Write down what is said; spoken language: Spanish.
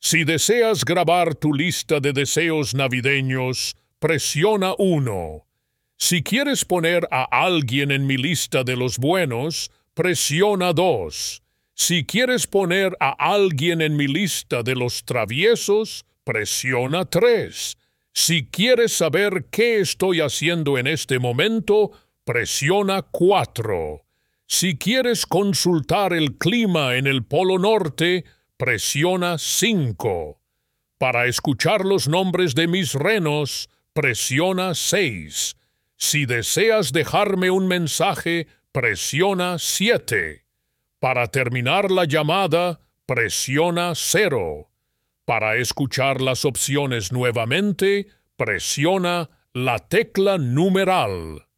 Si deseas grabar tu lista de deseos navideños, presiona 1. Si quieres poner a alguien en mi lista de los buenos, presiona 2. Si quieres poner a alguien en mi lista de los traviesos, presiona 3. Si quieres saber qué estoy haciendo en este momento, presiona 4. Si quieres consultar el clima en el Polo Norte, presiona 5. Para escuchar los nombres de mis renos, presiona 6. Si deseas dejarme un mensaje, presiona 7. Para terminar la llamada, presiona 0. Para escuchar las opciones nuevamente, presiona la tecla numeral.